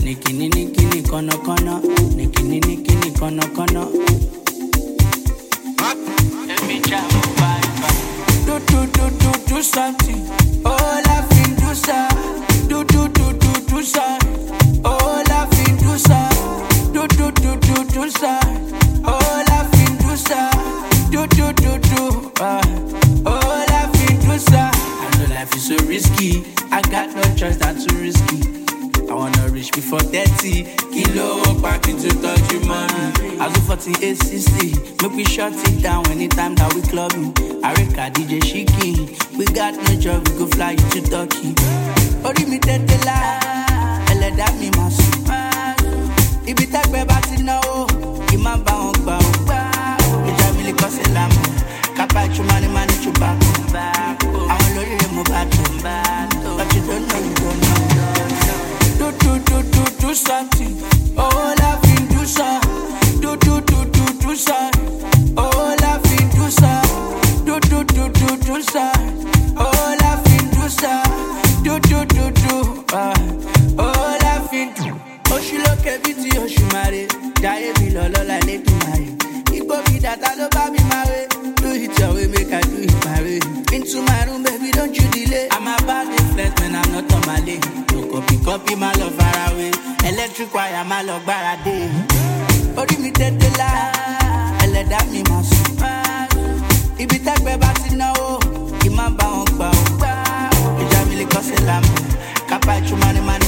Nikini nikini kono kono, nikini nikini kono kono. Let me try my vibe. Do something. Oh, laughing do sa. Do sa. Oh, laughing do sa. Do sa. Oh, laughing do sa. Do. Oh, laughing do sa. I know life is so risky. I got no choice than to risk it. I wanna reach before 30. Kilo back into touch your money. I do 48, 60. Make we shut it down anytime that we clubbing. I record DJ Shiki. We got no job, we go fly you to Turkey. Ori mi tete la, ẹlẹ́dàá mi máa sùn. Ibi tẹ́gbẹ́ bá ti náwó, kì máa bá wọn gbà ó. Ìjà mi lè kọ́sẹ̀ lámù. Kápá ìtumọ̀ ni máa ní ṣùgbọ́n. Àwọn olórí rẹ̀ mo bá tó. But you don't know, you don't know. Do something. Oh, laughing, do something. Do something. Oh, laughing, do something. Do something. Oh, laughing, do something. Do. Oh, laughing, do. Oh, she look at me, oh, she married. Die, be lolo, like they do marry. It go be that I love me, my way. Do it your way, make I do it my way. Into my room, baby, don't you delay. I'm a bad influence, man, I'm not on my lane. Copy my love far away. Electric wire, my love barade. Ori mi tete la, ẹlẹ́dàá mi máa sùn. Ibi tẹ́gbẹ́ bá ti náwó, kì máa bá wọn gbà ó. Ìjà mi lè kọ́sẹ̀ lámù. Kápá ìtumọ̀ ni máa